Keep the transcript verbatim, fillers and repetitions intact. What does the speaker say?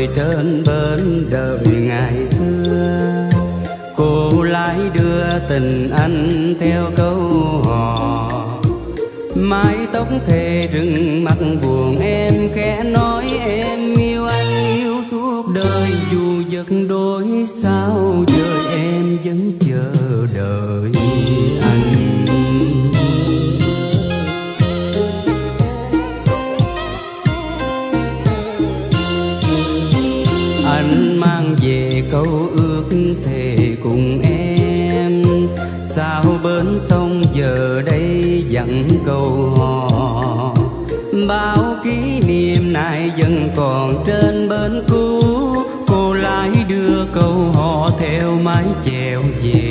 trên bến đời ngày xưa. Cô lái đưa tình anh theo câu hò, mái tóc thề rừng mặt buồn em khẽ nói em yêu anh yêu suốt đời. Dù giật đôi sao trời em vẫn chờ đợi anh. Anh mang về câu ước thề cùng em, sao bến sông giờ đây dặn câu hò. Bao kỷ niệm này vẫn còn trên bến cũ, cô lái đưa câu hò theo mái chèo về